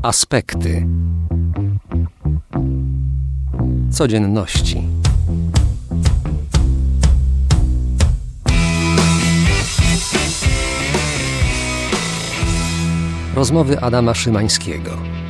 Aspekty codzienności. Rozmowy Adama Szymańskiego.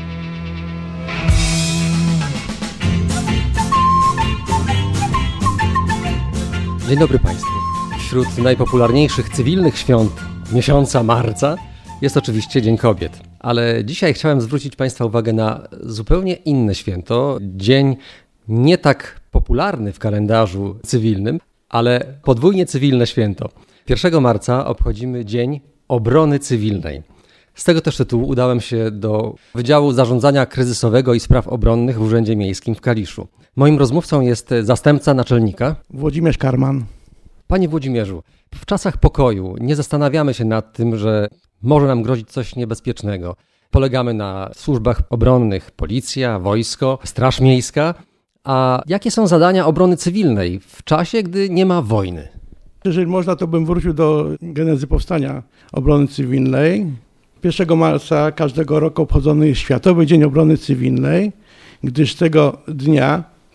Dzień dobry Państwu. Wśród najpopularniejszych cywilnych świąt miesiąca marca jest oczywiście Dzień Kobiet. Ale dzisiaj chciałem zwrócić Państwa uwagę na zupełnie inne święto. Dzień nie tak popularny w kalendarzu cywilnym, ale podwójnie cywilne święto. 1 marca obchodzimy Dzień Obrony Cywilnej. Z tego też tytułu udałem się do Wydziału Zarządzania Kryzysowego i Spraw Obronnych w Urzędzie Miejskim w Kaliszu. Moim rozmówcą jest zastępca naczelnika Włodzimierz Karman. Panie Włodzimierzu, w czasach pokoju nie zastanawiamy się nad tym, że może nam grozić coś niebezpiecznego. Polegamy na służbach obronnych, policja, wojsko, straż miejska. A jakie są zadania obrony cywilnej w czasie, gdy nie ma wojny? Jeżeli można, to bym wrócił do genezy powstania obrony cywilnej. 1 marca każdego roku obchodzony jest Światowy Dzień Obrony Cywilnej, gdyż tego dnia w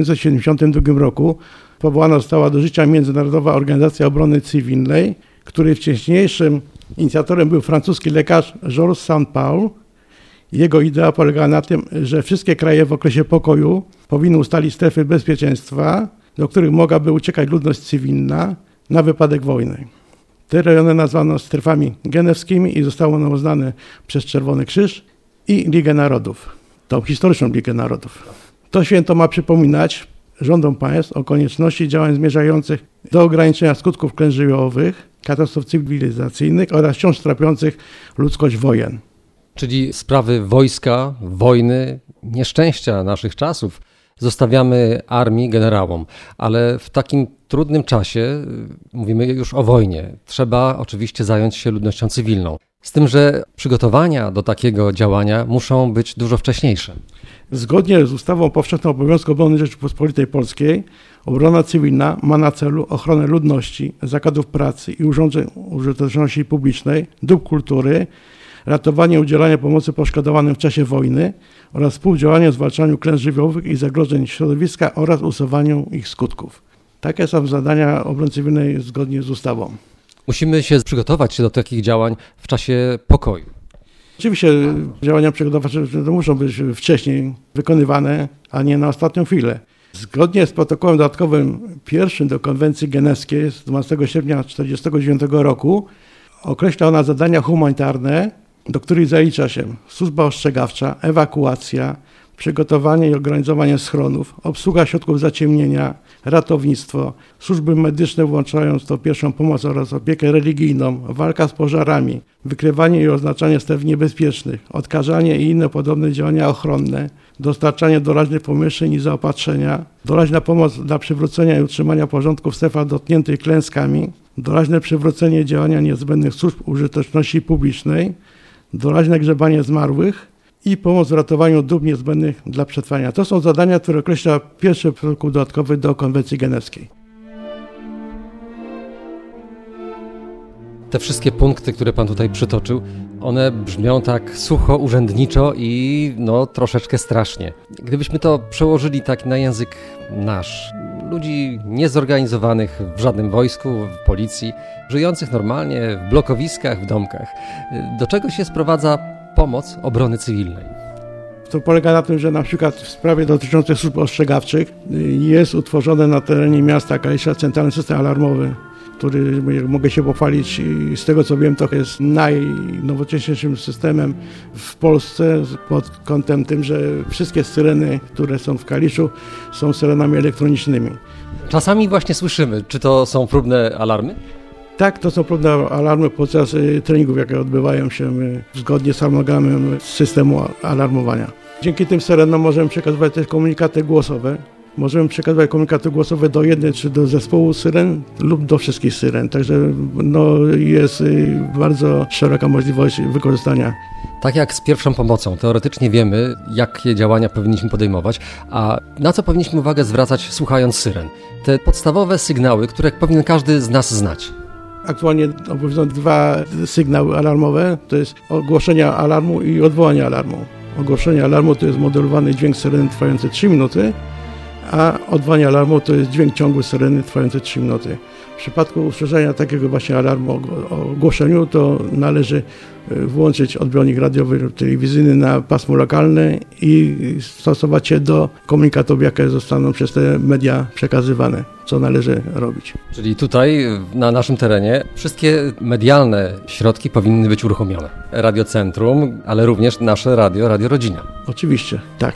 1972 roku powołana została do życia Międzynarodowa Organizacja Obrony Cywilnej, której wcześniejszym inicjatorem był francuski lekarz Georges Saint-Paul. Jego idea polegała na tym, że wszystkie kraje w okresie pokoju powinny ustalić strefy bezpieczeństwa, do których mogłaby uciekać ludność cywilna na wypadek wojny. Te rejony nazwano strefami genewskimi i zostało one uznane przez Czerwony Krzyż i Ligę Narodów, tą historyczną Ligę Narodów. To święto ma przypominać rządom państw o konieczności działań zmierzających do ograniczenia skutków klęsk żywiołowych, katastrof cywilizacyjnych oraz wciąż trapiących ludzkość wojen. Czyli sprawy wojska, wojny, nieszczęścia naszych czasów zostawiamy armii, generałom, ale w takim trudnym czasie, mówimy już o wojnie, trzeba oczywiście zająć się ludnością cywilną. Z tym, że przygotowania do takiego działania muszą być dużo wcześniejsze. Zgodnie z ustawą powszechną obowiązku obrony Rzeczypospolitej Polskiej, obrona cywilna ma na celu ochronę ludności, zakładów pracy i urządzeń użyteczności publicznej, dóbr kultury, ratowanie i udzielanie pomocy poszkodowanym w czasie wojny oraz współdziałanie w zwalczaniu klęsk żywiołowych i zagrożeń środowiska oraz usuwaniu ich skutków. Takie są zadania obrony cywilnej zgodnie z ustawą. Musimy się przygotować do takich działań w czasie pokoju. Oczywiście działania przygotowawcze muszą być wcześniej wykonywane, a nie na ostatnią chwilę. Zgodnie z protokołem dodatkowym 1 do konwencji genewskiej z 12 sierpnia 1949 roku określa ona zadania humanitarne, do których zalicza się służba ostrzegawcza, ewakuacja, przygotowanie i organizowanie schronów, obsługa środków zaciemnienia, ratownictwo, służby medyczne włączając to pierwszą pomoc oraz opiekę religijną, walka z pożarami, wykrywanie i oznaczanie stref niebezpiecznych, odkażanie i inne podobne działania ochronne, dostarczanie doraźnych pomieszczeń i zaopatrzenia, doraźna pomoc dla przywrócenia i utrzymania porządku w strefach dotkniętych klęskami, doraźne przywrócenie działania niezbędnych służb użyteczności publicznej, doraźne grzebanie zmarłych i pomoc w ratowaniu dóbr niezbędnych dla przetrwania. To są zadania, które określa 1 protokół dodatkowy do konwencji genewskiej. Te wszystkie punkty, które Pan tutaj przytoczył, one brzmią tak sucho, urzędniczo i troszeczkę strasznie. Gdybyśmy to przełożyli tak na język nasz, ludzi niezorganizowanych w żadnym wojsku, w policji, żyjących normalnie w blokowiskach, w domkach, do czego się sprowadza pomoc obrony cywilnej? To polega na tym, że na przykład w sprawie dotyczącej służb ostrzegawczych jest utworzony na terenie miasta Kalisza centralny system alarmowy, który mogę się pochwalić i z tego co wiem, to jest najnowocześniejszym systemem w Polsce pod kątem tym, że wszystkie syreny, które są w Kaliszu, są syrenami elektronicznymi. Czasami właśnie słyszymy, czy to są próbne alarmy? Tak, to są próbne alarmy podczas treningów, jakie odbywają się zgodnie z harmonogramem systemu alarmowania. Dzięki tym syrenom możemy przekazywać też komunikaty głosowe. Możemy przekazywać komunikaty głosowe do jednej czy do zespołu syren lub do wszystkich syren. Także jest bardzo szeroka możliwość wykorzystania. Tak jak z pierwszą pomocą, teoretycznie wiemy, jakie działania powinniśmy podejmować, a na co powinniśmy uwagę zwracać słuchając syren. Te podstawowe sygnały, które powinien każdy z nas znać. Aktualnie obowiązują 2 sygnały alarmowe, to jest ogłoszenie alarmu i odwołanie alarmu. Ogłoszenie alarmu to jest modulowany dźwięk syreny trwający 3 minuty, a odwołanie alarmu to jest dźwięk ciągły syreny trwający 3 minuty. W przypadku usłyszenia takiego właśnie alarmu o ogłoszeniu, to należy włączyć odbiornik radiowy lub telewizyjny na pasmo lokalne i stosować się do komunikatów, jakie zostaną przez te media przekazywane, co należy robić. Czyli tutaj na naszym terenie wszystkie medialne środki powinny być uruchomione. Radiocentrum, ale również nasze Radio Rodzina. Oczywiście, tak.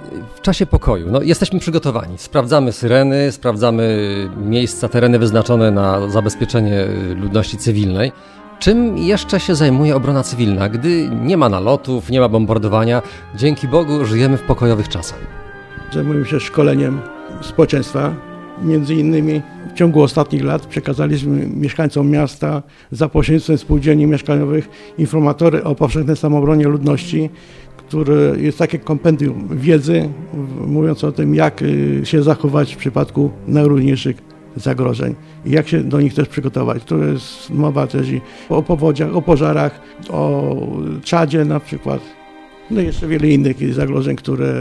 W czasie pokoju, jesteśmy przygotowani. Sprawdzamy syreny, sprawdzamy miejsca, tereny wyznaczone na zabezpieczenie ludności cywilnej. Czym jeszcze się zajmuje obrona cywilna, gdy nie ma nalotów, nie ma bombardowania? Dzięki Bogu żyjemy w pokojowych czasach. Zajmujemy się szkoleniem społeczeństwa. Między innymi w ciągu ostatnich lat przekazaliśmy mieszkańcom miasta za pośrednictwem spółdzielni mieszkaniowych informatory o powszechnej samobronie ludności, które jest takie kompendium wiedzy mówiąc o tym, jak się zachować w przypadku najróżniejszych zagrożeń i jak się do nich też przygotować. Tu jest mowa też i o powodziach, o pożarach, o czadzie na przykład, no i jeszcze wiele innych zagrożeń, które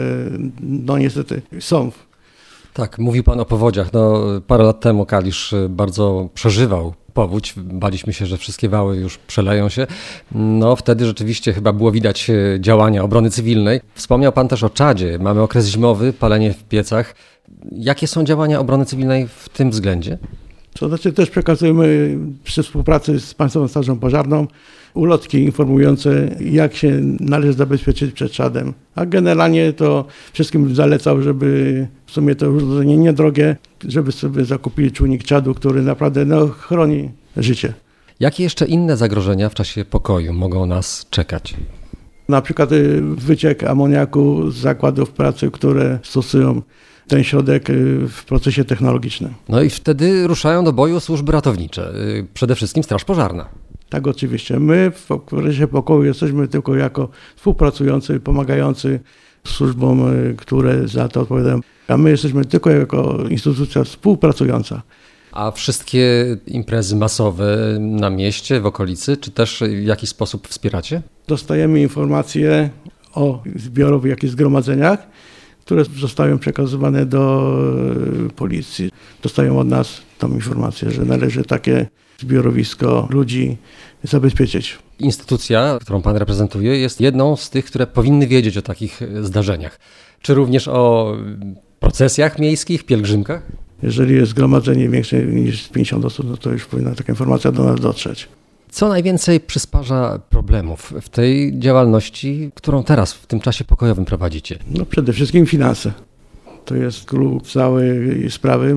niestety są. Tak, mówił Pan o powodziach. Parę lat temu Kalisz bardzo przeżywał powódź. Baliśmy się, że wszystkie wały już przeleją się. Wtedy rzeczywiście chyba było widać działania obrony cywilnej. Wspomniał Pan też o czadzie. Mamy okres zimowy, palenie w piecach. Jakie są działania obrony cywilnej w tym względzie? To znaczy też przekazujemy przy współpracy z Państwową Strażą Pożarną ulotki informujące, jak się należy zabezpieczyć przed czadem. A generalnie to wszystkim bym zalecał, żeby w sumie to urządzenie niedrogie, żeby sobie zakupili czujnik czadu, który naprawdę chroni życie. Jakie jeszcze inne zagrożenia w czasie pokoju mogą nas czekać? Na przykład wyciek amoniaku z zakładów pracy, które stosują ten środek w procesie technologicznym. I wtedy ruszają do boju służby ratownicze, przede wszystkim Straż Pożarna. Tak, oczywiście. My w okresie pokoju jesteśmy tylko jako współpracujący, pomagający służbom, które za to odpowiadają. A my jesteśmy tylko jako instytucja współpracująca. A wszystkie imprezy masowe na mieście, w okolicy, czy też w jakiś sposób wspieracie? Dostajemy informacje o zbiorowych jakichś zgromadzeniach, które zostają przekazywane do policji. Dostają od nas tą informację, że należy takie zbiorowisko ludzi zabezpieczyć. Instytucja, którą Pan reprezentuje, jest jedną z tych, które powinny wiedzieć o takich zdarzeniach. Czy również o procesjach miejskich, pielgrzymkach? Jeżeli jest zgromadzenie większe niż 50 osób, to już powinna taka informacja do nas dotrzeć. Co najwięcej przysparza problemów w tej działalności, którą teraz w tym czasie pokojowym prowadzicie? Przede wszystkim finanse. To jest klucz całej sprawy.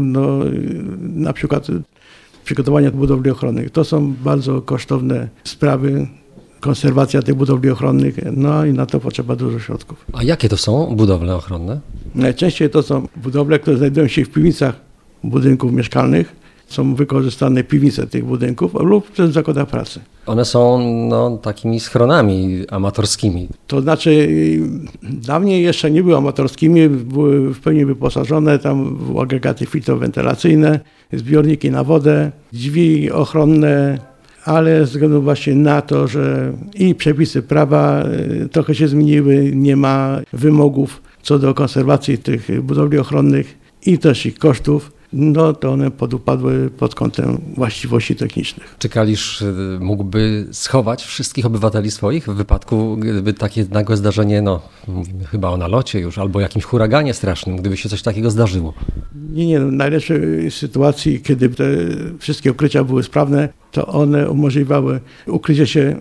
Na przykład przygotowania budowli ochronnych. To są bardzo kosztowne sprawy. Konserwacja tych budowli ochronnych, i na to potrzeba dużo środków. A jakie to są budowle ochronne? Najczęściej to są budowle, które znajdują się w piwnicach budynków mieszkalnych. Są wykorzystane piwnice tych budynków lub przez zakładach pracy. One są takimi schronami amatorskimi. To znaczy dawniej jeszcze nie były amatorskimi, były w pełni wyposażone, tam były agregaty filtrowentylacyjne, zbiorniki na wodę, drzwi ochronne, ale ze względu właśnie na to, że i przepisy prawa trochę się zmieniły, nie ma wymogów co do konserwacji tych budowli ochronnych i też ich kosztów, to one podupadły pod kątem właściwości technicznych. Czy Kalisz mógłby schować wszystkich obywateli swoich w wypadku, gdyby takie nagłe zdarzenie, mówimy chyba o nalocie już, albo jakimś huraganie strasznym, gdyby się coś takiego zdarzyło? Nie. W najlepszej sytuacji, kiedy te wszystkie ukrycia były sprawne, to one umożliwiały ukrycie się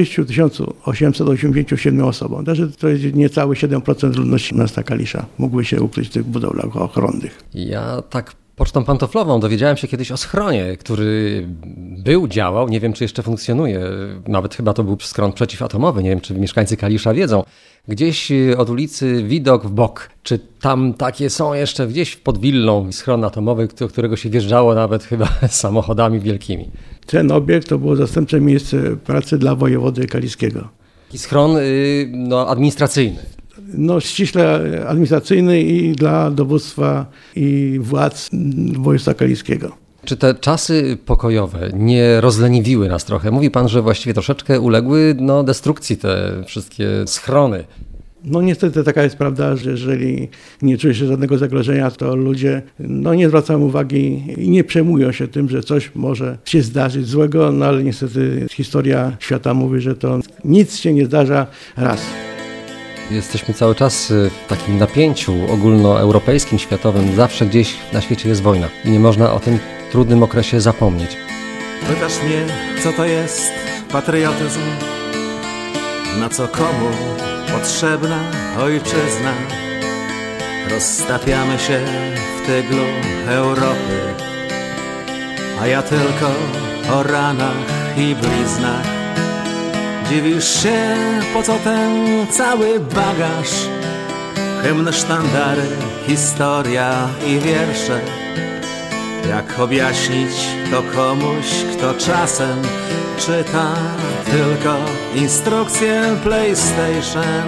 6887 osobom. To jest niecałe 7% ludności miasta Kalisza mogły się ukryć w tych budowlach ochronnych. Ja tak pocztą pantoflową dowiedziałem się kiedyś o schronie, który działał, nie wiem czy jeszcze funkcjonuje, nawet chyba to był schron przeciwatomowy, nie wiem czy mieszkańcy Kalisza wiedzą. Gdzieś od ulicy widok w bok. Czy tam takie są jeszcze gdzieś pod willą schron atomowy, do którego się wjeżdżało nawet chyba samochodami wielkimi? Ten obiekt to było zastępcze miejsce pracy dla wojewody kaliskiego. I schron administracyjny. Ściśle administracyjny i dla dowództwa i władz województwa kaliskiego. Czy te czasy pokojowe nie rozleniwiły nas trochę? Mówi Pan, że właściwie troszeczkę uległy destrukcji te wszystkie schrony. No niestety taka jest prawda, że jeżeli nie czuje się żadnego zagrożenia, to ludzie nie zwracają uwagi i nie przejmują się tym, że coś może się zdarzyć złego, no ale niestety historia świata mówi, że to nic się nie zdarza raz. Jesteśmy cały czas w takim napięciu ogólnoeuropejskim, światowym. Zawsze gdzieś na świecie jest wojna i nie można o tym trudnym okresie zapomnieć. Pytasz mnie, co to jest patriotyzm? Na co komu potrzebna ojczyzna? Rozstawiamy się w tyglu Europy, a ja tylko o ranach i bliznach. Dziwisz się, po co ten cały bagaż? Hymn, sztandary, historia i wiersze. Jak objaśnić to komuś, kto czasem czyta tylko instrukcję PlayStation?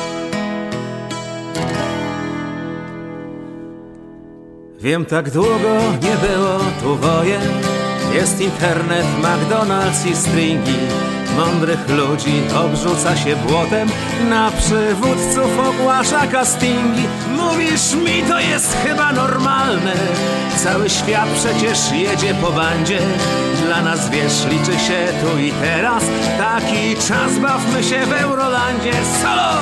Wiem, tak długo nie było tu wojen. Jest internet, McDonald's i stringi. Mądrych ludzi obrzuca się błotem, na przywódców ogłasza castingi. Mówisz mi, to jest chyba normalne, cały świat przecież jedzie po bandzie. Dla nas, wiesz, liczy się tu i teraz, taki czas, bawmy się w Eurolandzie. Solo!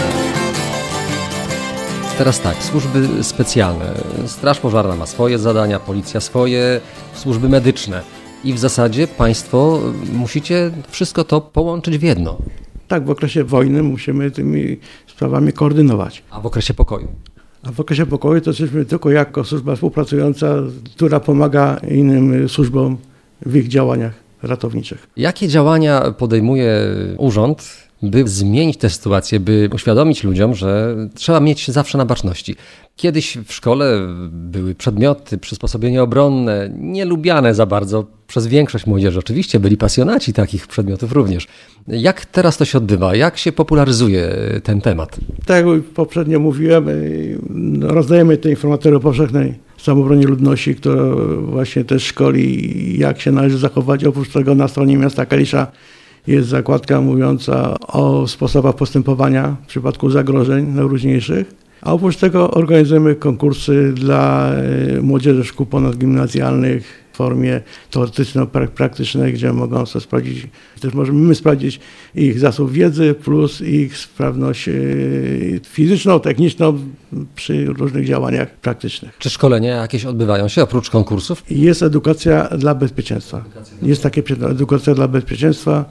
Teraz tak, służby specjalne. Straż pożarna ma swoje zadania, policja swoje, służby medyczne. I w zasadzie państwo musicie wszystko to połączyć w jedno. Tak, w okresie wojny musimy tymi sprawami koordynować. A w okresie pokoju? A w okresie pokoju to jesteśmy tylko jako służba współpracująca, która pomaga innym służbom w ich działaniach ratowniczych. Jakie działania podejmuje urząd, by zmienić tę sytuację, by uświadomić ludziom, że trzeba mieć się zawsze na baczności? Kiedyś w szkole były przedmioty, przysposobienia obronne, nielubiane za bardzo przez większość młodzieży. Oczywiście byli pasjonaci takich przedmiotów również. Jak teraz to się odbywa? Jak się popularyzuje ten temat? Tak jak poprzednio mówiłem, rozdajemy te informatory o powszechnej samobronie ludności, która właśnie też szkoli, jak się należy zachować. Oprócz tego na stronie miasta Kalisza jest zakładka mówiąca o sposobach postępowania w przypadku zagrożeń najróżniejszych. A oprócz tego organizujemy konkursy dla młodzieży szkół ponadgimnazjalnych w formie teoretyczno-praktycznej, gdzie mogą sobie sprawdzić, też możemy sprawdzić ich zasób wiedzy plus ich sprawność fizyczną, techniczną przy różnych działaniach praktycznych. Czy szkolenia jakieś odbywają się oprócz konkursów? Jest edukacja dla bezpieczeństwa. Jest takie edukacja dla bezpieczeństwa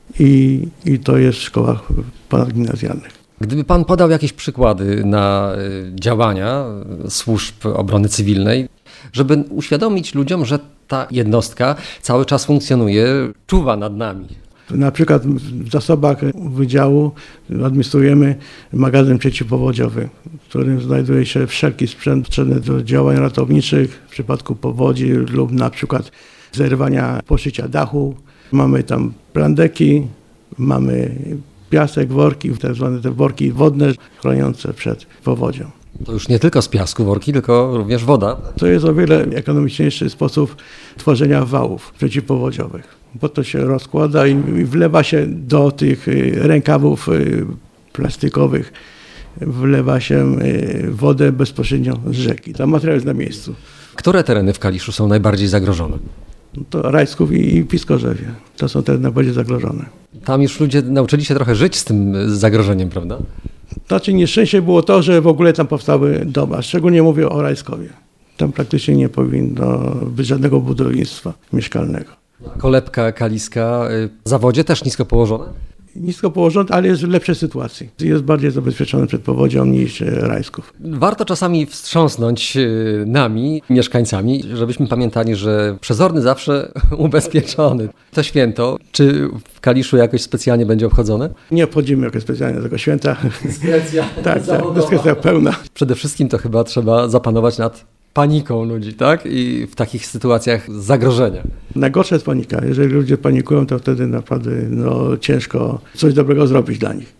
i to jest w szkołach ponadgimnazjalnych. Gdyby pan podał jakieś przykłady na działania służb obrony cywilnej, żeby uświadomić ludziom, że ta jednostka cały czas funkcjonuje, czuwa nad nami. Na przykład w zasobach wydziału administrujemy magazyn przeciwpowodziowy, w którym znajduje się wszelki sprzęt potrzebny do działań ratowniczych w przypadku powodzi lub na przykład zerwania poszycia dachu. Mamy tam plandeki, mamy piasek, worki, tak zwane te worki wodne chroniące przed powodzią. To już nie tylko z piasku worki, tylko również woda. To jest o wiele ekonomiczniejszy sposób tworzenia wałów przeciwpowodziowych, bo to się rozkłada i wlewa się do tych rękawów plastikowych, wlewa się wodę bezpośrednio z rzeki. Tam materiał jest na miejscu. Które tereny w Kaliszu są najbardziej zagrożone? To Rajsków i Piskorzewie. To są te najbardziej zagrożone. Tam już ludzie nauczyli się trochę żyć z tym zagrożeniem, prawda? Znaczy nieszczęście było to, że w ogóle tam powstały domy, a szczególnie mówię o Rajskowie. Tam praktycznie nie powinno być żadnego budownictwa mieszkalnego. Kolebka kaliska, Zawodzie też nisko położone? Nisko położone, ale jest w lepszej sytuacji. Jest bardziej zabezpieczony przed powodzią niż Rajsków. Warto czasami wstrząsnąć nami, mieszkańcami, żebyśmy pamiętali, że przezorny zawsze ubezpieczony. To święto, czy w Kaliszu jakoś specjalnie będzie obchodzone? Nie obchodzimy jakoś specjalnie tego święta. Dyskrecja. Tak, dyskrecja pełna. Przede wszystkim to chyba trzeba zapanować nad paniką ludzi, tak? I w takich sytuacjach zagrożenia. Najgorsza jest panika. Jeżeli ludzie panikują, to wtedy naprawdę ciężko coś dobrego zrobić dla nich.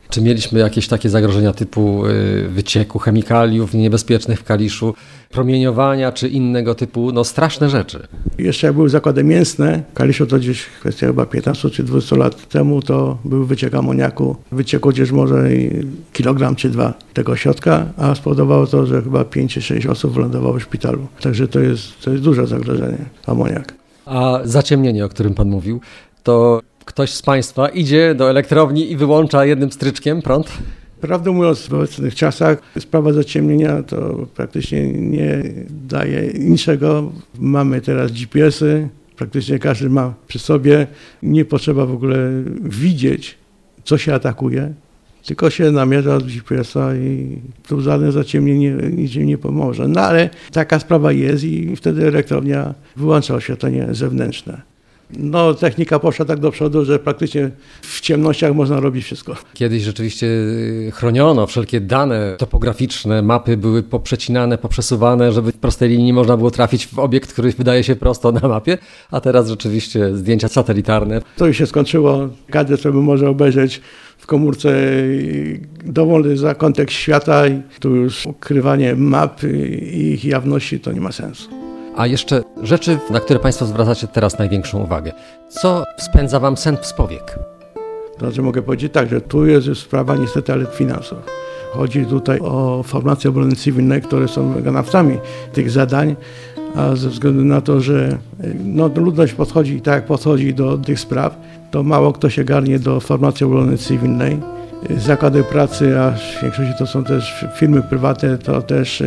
Czy mieliśmy jakieś takie zagrożenia typu wycieku chemikaliów niebezpiecznych w Kaliszu, promieniowania czy innego typu, straszne rzeczy? Jeszcze jak były zakłady mięsne, w Kaliszu to gdzieś kwestia chyba 15 czy 20 lat temu, to był wyciek amoniaku. Wyciekło gdzieś może kilogram czy 2 tego środka, a spowodowało to, że chyba 5 czy 6 osób wylądowało w szpitalu. Także to jest duże zagrożenie, amoniak. A zaciemnienie, o którym pan mówił, to ktoś z państwa idzie do elektrowni i wyłącza jednym stryczkiem prąd? Prawdę mówiąc, w obecnych czasach sprawa zaciemnienia to praktycznie nie daje niczego. Mamy teraz GPS-y, praktycznie każdy ma przy sobie. Nie potrzeba w ogóle widzieć, co się atakuje, tylko się namierza od GPS-a i tu żadne zaciemnienie niczym nie pomoże. No ale taka sprawa jest i wtedy elektrownia wyłącza oświetlenie zewnętrzne. Technika poszła tak do przodu, że praktycznie w ciemnościach można robić wszystko. Kiedyś rzeczywiście chroniono wszelkie dane topograficzne, mapy były poprzecinane, poprzesuwane, żeby w prostej linii można było trafić w obiekt, który wydaje się prosto na mapie, a teraz rzeczywiście zdjęcia satelitarne. To już się skończyło. Każdy sobie może obejrzeć w komórce dowolny zakątek świata i tu już ukrywanie map i ich jawności to nie ma sensu. A jeszcze rzeczy, na które państwo zwracacie teraz największą uwagę. Co spędza wam sen z powiek? Znaczy mogę powiedzieć tak, że tu jest już sprawa niestety ale finansów. Chodzi tutaj o formacje obrony cywilnej, które są wykonawcami tych zadań, a ze względu na to, że ludność podchodzi tak jak podchodzi do tych spraw, to mało kto się garnie do formacji obrony cywilnej. Zakłady pracy, a w większości to są też firmy prywatne, to też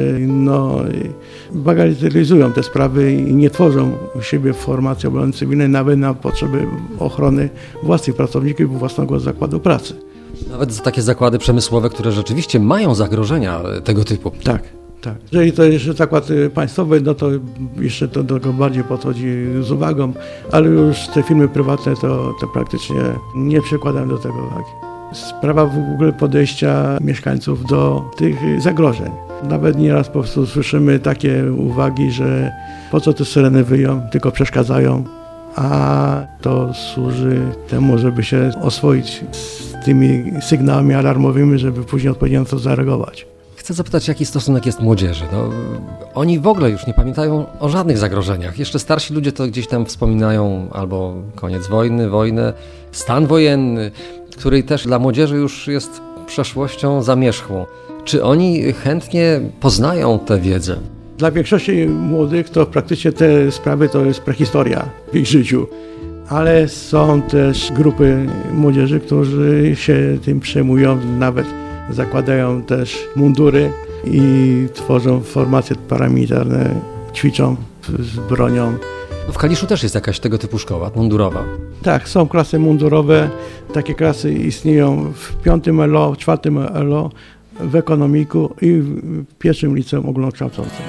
bagatelizują te sprawy i nie tworzą u siebie formacji obrony cywilnej nawet na potrzeby ochrony własnych pracowników i własnego zakładu pracy. Nawet za takie zakłady przemysłowe, które rzeczywiście mają zagrożenia tego typu. Tak. Jeżeli to jest zakład państwowy, to jeszcze to do tego bardziej podchodzi z uwagą, ale już te firmy prywatne to praktycznie nie przykładają do tego uwagi. Sprawa w ogóle podejścia mieszkańców do tych zagrożeń. Nawet nieraz po prostu słyszymy takie uwagi, że po co te syreny wyją, tylko przeszkadzają, a to służy temu, żeby się oswoić z tymi sygnałami alarmowymi, żeby później odpowiednio na to zareagować. Chcę zapytać, jaki stosunek jest młodzieży. Oni w ogóle już nie pamiętają o żadnych zagrożeniach. Jeszcze starsi ludzie to gdzieś tam wspominają albo koniec wojnę, stan wojenny, który też dla młodzieży już jest przeszłością zamierzchłą. Czy oni chętnie poznają tę wiedzę? Dla większości młodych to praktycznie te sprawy to jest prehistoria w ich życiu. Ale są też grupy młodzieży, którzy się tym przejmują, nawet zakładają też mundury i tworzą formacje paramilitarne, ćwiczą z bronią. W Kaliszu też jest jakaś tego typu szkoła mundurowa. Tak, są klasy mundurowe. Takie klasy istnieją w 5 ELO, w 4 ELO, w ekonomiku i w 1 liceum ogólnokształcącym.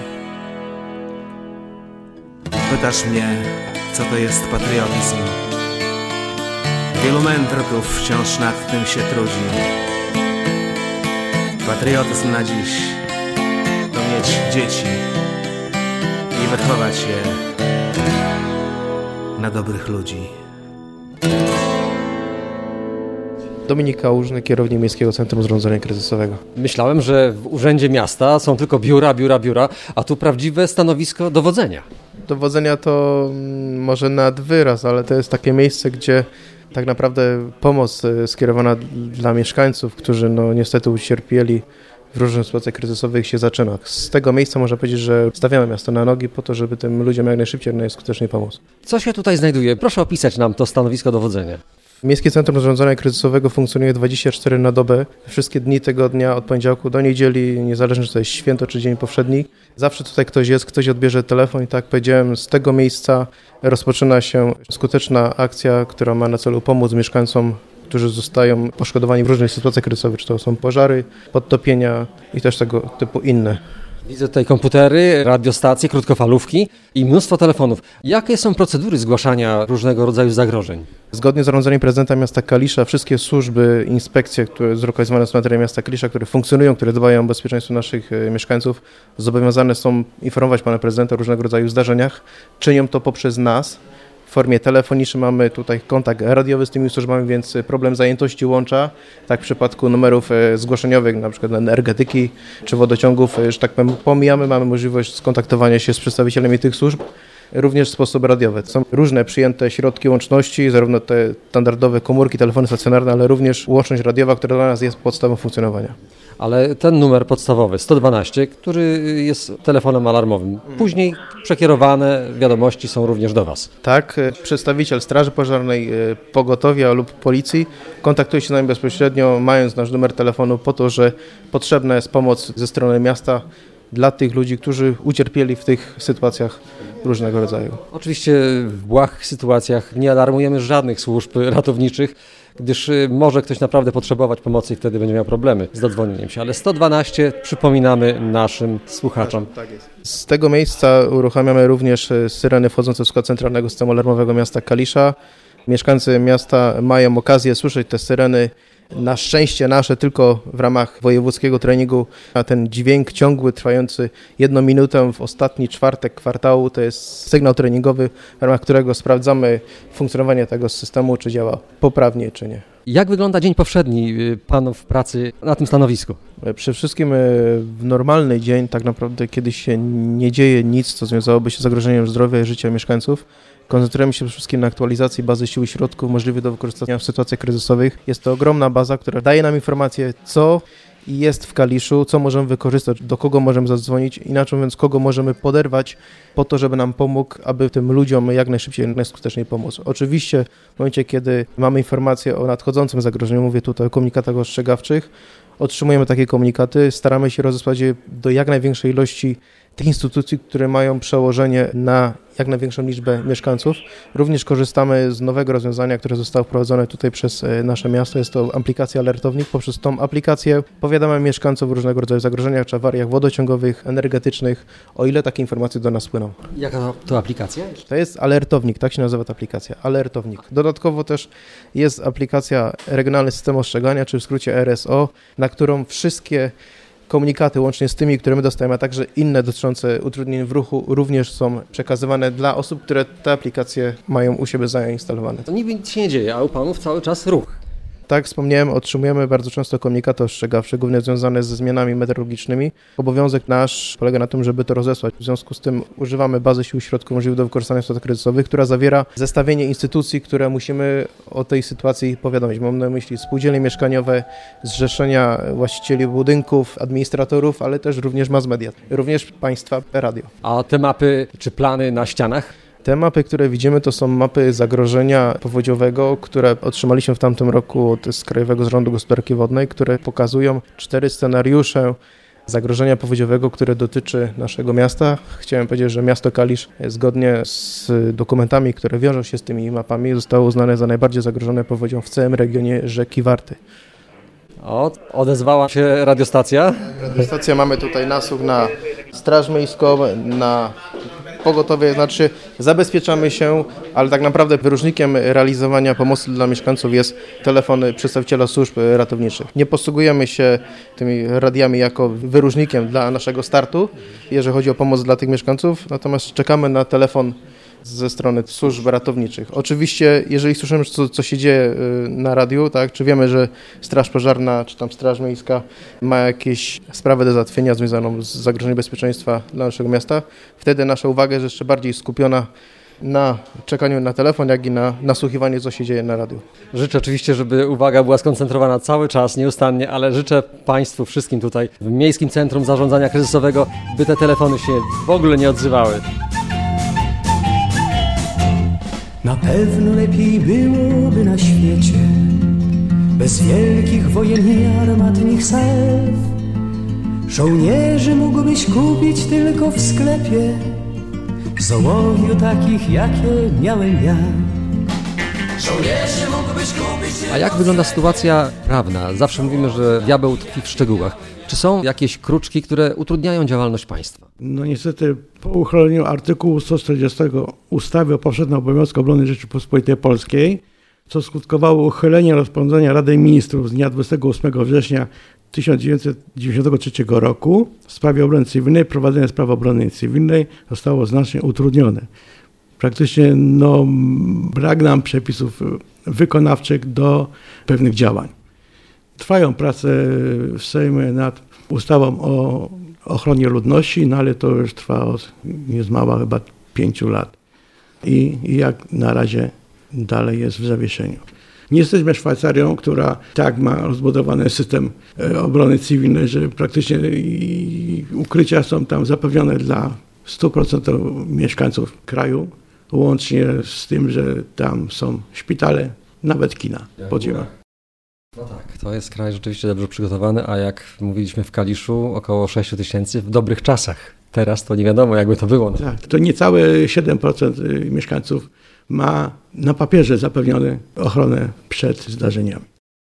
Pytasz mnie, co to jest patriotyzm? Wielu mędrców wciąż nad tym się trudzi. Patriotyzm na dziś to mieć dzieci i wychować je na dobrych ludzi. Dominik Kałużny, kierownik Miejskiego Centrum Zarządzania Kryzysowego. Myślałem, że w Urzędzie Miasta są tylko biura, a tu prawdziwe stanowisko dowodzenia. Dowodzenia to może nad wyraz, ale to jest takie miejsce, gdzie tak naprawdę pomoc skierowana dla mieszkańców, którzy niestety ucierpieli w różnych sytuacjach kryzysowych się zaczyna. Z tego miejsca można powiedzieć, że stawiamy miasto na nogi po to, żeby tym ludziom jak najszybciej, najskuteczniej pomóc. Co się tutaj znajduje? Proszę opisać nam to stanowisko dowodzenia. Miejskie Centrum Zarządzania Kryzysowego funkcjonuje 24 na dobę, wszystkie dni tygodnia, od poniedziałku do niedzieli, niezależnie czy to jest święto czy dzień powszedni. Zawsze tutaj ktoś jest, ktoś odbierze telefon i tak jak powiedziałem, z tego miejsca rozpoczyna się skuteczna akcja, która ma na celu pomóc mieszkańcom, którzy zostają poszkodowani w różnych sytuacjach kryzysowych, czy to są pożary, podtopienia i też tego typu inne. Widzę tutaj komputery, radiostacje, krótkofalówki i mnóstwo telefonów. Jakie są procedury zgłaszania różnego rodzaju zagrożeń? Zgodnie z zarządzeniem prezydenta miasta Kalisza wszystkie służby, inspekcje, które zlokalizowane są na terenie miasta Kalisza, które funkcjonują, które dbają o bezpieczeństwo naszych mieszkańców, zobowiązane są informować pana prezydenta o różnego rodzaju zdarzeniach. Czynią to poprzez nas. w formie telefonicznej, mamy tutaj kontakt radiowy z tymi służbami, więc problem zajętości łącza, tak w przypadku numerów zgłoszeniowych, na przykład energetyki czy wodociągów, że tak powiem, pomijamy, mamy możliwość skontaktowania się z przedstawicielami tych służb, również w sposób radiowy. Są różne przyjęte środki łączności, zarówno te standardowe komórki, telefony stacjonarne, ale również łączność radiowa, która dla nas jest podstawą funkcjonowania. Ale ten numer podstawowy, 112, który jest telefonem alarmowym, później przekierowane wiadomości są również do Was. Tak, przedstawiciel Straży Pożarnej, pogotowia lub policji kontaktuje się z nami bezpośrednio, mając nasz numer telefonu po to, że potrzebna jest pomoc ze strony miasta dla tych ludzi, którzy ucierpieli w tych sytuacjach różnego rodzaju. Oczywiście w błahych sytuacjach nie alarmujemy żadnych służb ratowniczych, gdyż może ktoś naprawdę potrzebować pomocy i wtedy będzie miał problemy z dodzwonieniem się. Ale 112 przypominamy naszym słuchaczom. Tak jest. Z tego miejsca uruchamiamy również syreny wchodzące w skład centralnego systemu alarmowego miasta Kalisza. Mieszkańcy miasta mają okazję słyszeć te syreny. Na szczęście nasze tylko w ramach wojewódzkiego treningu, a ten dźwięk ciągły, trwający 1 minutę w ostatni czwartek kwartału, to jest sygnał treningowy, w ramach którego sprawdzamy funkcjonowanie tego systemu, czy działa poprawnie, czy nie. Jak wygląda dzień powszedni Panów pracy na tym stanowisku? Przede wszystkim w normalny dzień, tak naprawdę kiedy się nie dzieje nic, co związałoby się z zagrożeniem zdrowia i życia mieszkańców, koncentrujemy się przede wszystkim na aktualizacji bazy sił i środków możliwych do wykorzystania w sytuacjach kryzysowych. Jest to ogromna baza, która daje nam informację, co jest w Kaliszu, co możemy wykorzystać, do kogo możemy zadzwonić, inaczej mówiąc, kogo możemy poderwać po to, żeby nam pomógł, aby tym ludziom jak najszybciej, jak najskuteczniej pomóc. Oczywiście w momencie, kiedy mamy informację o nadchodzącym zagrożeniu, mówię tutaj o komunikatach ostrzegawczych, otrzymujemy takie komunikaty, staramy się rozesłać je do jak największej ilości tych instytucji, które mają przełożenie na jak największą liczbę mieszkańców. Również korzystamy z nowego rozwiązania, które zostało wprowadzone tutaj przez nasze miasto. Jest to aplikacja Alertownik. Poprzez tą aplikację powiadamy mieszkańców o różnego rodzaju zagrożeniach czy awariach wodociągowych, energetycznych, o ile takie informacje do nas płyną. Jaka to aplikacja? To jest Alertownik, tak się nazywa ta aplikacja, Alertownik. Dodatkowo też jest aplikacja Regionalny System Ostrzegania, czy w skrócie RSO, na którą wszystkie komunikaty, łącznie z tymi, które my dostajemy, a także inne dotyczące utrudnień w ruchu, również są przekazywane dla osób, które te aplikacje mają u siebie zainstalowane. To niby nic się nie dzieje, a u Panów cały czas ruch. Tak, wspomniałem, otrzymujemy bardzo często komunikaty ostrzegawcze, głównie związane ze zmianami meteorologicznymi. Obowiązek nasz polega na tym, żeby to rozesłać. W związku z tym używamy bazy sił i środków możliwych do wykorzystania w sytuacjach kryzysowych, która zawiera zestawienie instytucji, które musimy o tej sytuacji powiadomić. Mam na myśli spółdzielnie mieszkaniowe, zrzeszenia właścicieli budynków, administratorów, ale też również mass media, również państwa radio. A te mapy czy plany na ścianach? Te mapy, które widzimy, to są mapy zagrożenia powodziowego, które otrzymaliśmy w tamtym roku z Krajowego Zarządu Gospodarki Wodnej, które pokazują 4 scenariusze zagrożenia powodziowego, które dotyczy naszego miasta. Chciałem powiedzieć, że miasto Kalisz zgodnie z dokumentami, które wiążą się z tymi mapami, zostało uznane za najbardziej zagrożone powodzią w całym regionie rzeki Warty. Odezwała się radiostacja. Radiostacja, mamy tutaj nasłuch na Straż Miejską, na pogotowie, znaczy zabezpieczamy się, ale tak naprawdę wyróżnikiem realizowania pomocy dla mieszkańców jest telefon przedstawiciela służb ratowniczych. Nie posługujemy się tymi radiami jako wyróżnikiem dla naszego startu, jeżeli chodzi o pomoc dla tych mieszkańców, natomiast czekamy na telefon ze strony służb ratowniczych. Oczywiście, jeżeli słyszymy, co się dzieje na radiu, tak, czy wiemy, że Straż Pożarna, czy tam Straż Miejska ma jakieś sprawę do załatwienia związaną z zagrożeniem bezpieczeństwa dla naszego miasta, wtedy nasza uwaga jest jeszcze bardziej skupiona na czekaniu na telefon, jak i na nasłuchiwaniu, co się dzieje na radiu. Życzę oczywiście, żeby uwaga była skoncentrowana cały czas, nieustannie, ale życzę Państwu wszystkim tutaj w Miejskim Centrum Zarządzania Kryzysowego, by te telefony się w ogóle nie odzywały. Na pewno lepiej byłoby na świecie bez wielkich wojen i armatnych salw. Żołnierzy mógłbyś kupić tylko w sklepie z ołowiu takich, jakie miałem ja. Żołnierzy mógłbyś kupić. A jak wygląda sytuacja prawna? Zawsze mówimy, że diabeł tkwi w szczegółach. Czy są jakieś kruczki, które utrudniają działalność państwa? No niestety po uchyleniu artykułu 140 ustawy o powszechnym obowiązku obrony Rzeczypospolitej Polskiej, co skutkowało uchyleniem rozporządzenia Rady Ministrów z dnia 28 września 1993 roku w sprawie obrony cywilnej, prowadzenie spraw obrony cywilnej zostało znacznie utrudnione. praktycznie brak nam przepisów wykonawczych do pewnych działań. Trwają prace w Sejmie nad ustawą o ochronie ludności, ale to już trwa od niezmała chyba 5 lat. I jak na razie dalej jest w zawieszeniu. Nie jesteśmy Szwajcarią, która tak ma rozbudowany system obrony cywilnej, że praktycznie ukrycia są tam zapewnione dla 100% mieszkańców kraju, łącznie z tym, że tam są szpitale, nawet kina podziemne. No tak, to jest kraj rzeczywiście dobrze przygotowany, a jak mówiliśmy w Kaliszu, około 6 000 w dobrych czasach. Teraz to nie wiadomo, jakby to było. Tak, to niecałe 7% mieszkańców ma na papierze zapewnione ochronę przed zdarzeniami.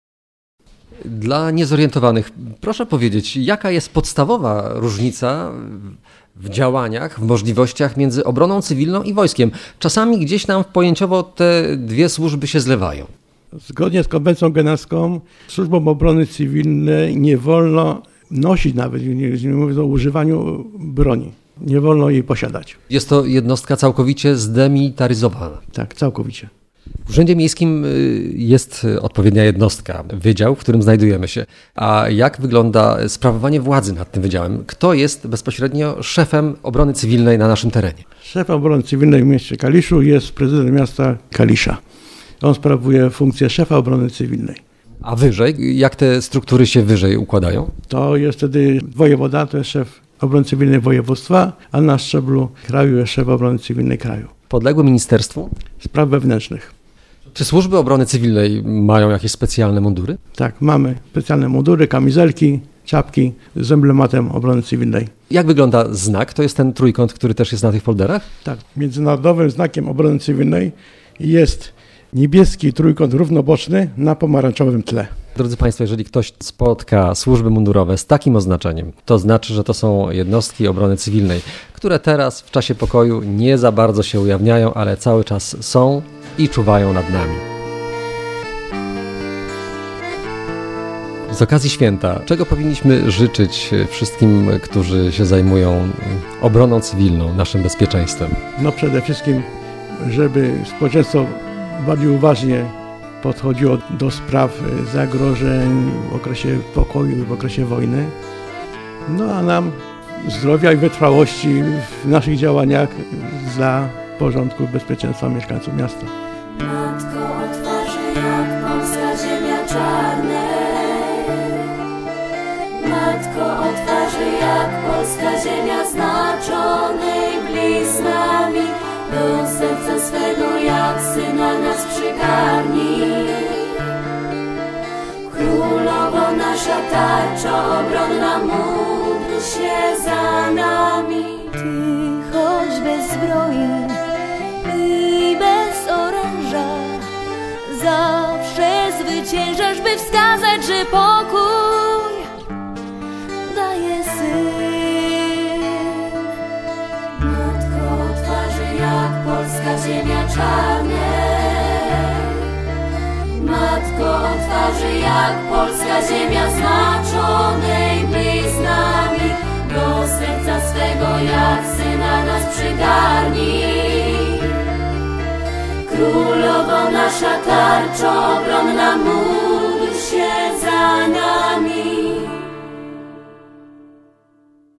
Dla niezorientowanych, proszę powiedzieć, jaka jest podstawowa różnica w działaniach, w możliwościach między obroną cywilną i wojskiem? Czasami gdzieś nam pojęciowo te dwie służby się zlewają. Zgodnie z konwencją genewską służbom obrony cywilnej nie wolno nosić, nawet nie mówiąc o używaniu broni. Nie wolno jej posiadać. Jest to jednostka całkowicie zdemilitaryzowana. Tak, całkowicie. W Urzędzie Miejskim jest odpowiednia jednostka, wydział, w którym znajdujemy się. A jak wygląda sprawowanie władzy nad tym wydziałem? Kto jest bezpośrednio szefem obrony cywilnej na naszym terenie? Szefem obrony cywilnej w mieście Kaliszu jest prezydent miasta Kalisza. On sprawuje funkcję szefa obrony cywilnej. A wyżej? Jak te struktury się wyżej układają? To jest wtedy wojewoda, to jest szef obrony cywilnej województwa, a na szczeblu kraju jest szef obrony cywilnej kraju. Podległe ministerstwu? Spraw wewnętrznych. Czy służby obrony cywilnej mają jakieś specjalne mundury? Tak, mamy specjalne mundury, kamizelki, czapki z emblematem obrony cywilnej. Jak wygląda znak? To jest ten trójkąt, który też jest na tych folderach? Tak, międzynarodowym znakiem obrony cywilnej jest niebieski trójkąt równoboczny na pomarańczowym tle. Drodzy Państwo, jeżeli ktoś spotka służby mundurowe z takim oznaczeniem, to znaczy, że to są jednostki obrony cywilnej, które teraz w czasie pokoju nie za bardzo się ujawniają, ale cały czas są i czuwają nad nami. Z okazji święta, czego powinniśmy życzyć wszystkim, którzy się zajmują obroną cywilną, naszym bezpieczeństwem? Przede wszystkim, żeby społeczeństwo bardziej uważnie podchodziło do spraw zagrożeń w okresie pokoju i w okresie wojny. A nam zdrowia i wytrwałości w naszych działaniach dla porządku i bezpieczeństwa mieszkańców miasta. Matko o twarzy jak polska ziemia czarnej. Matko o twarzy jak polska ziemia znaczonej bliznami. Do serca swego jak syna nas przygarnij. Królowo nasza tarcza obronna, módl się za nami. Ty choć bez zbroi i bez oręża zawsze zwyciężasz, by wskazać, że pokój daje Syn. Matko o twarzy jak polska ziemia czarnej. Matko o twarzy jak polska ziemia znaczonej bliznami. Do serca swego jak syna nas przygarnij. Królowo nasza tarcza obronna, módl się za nami.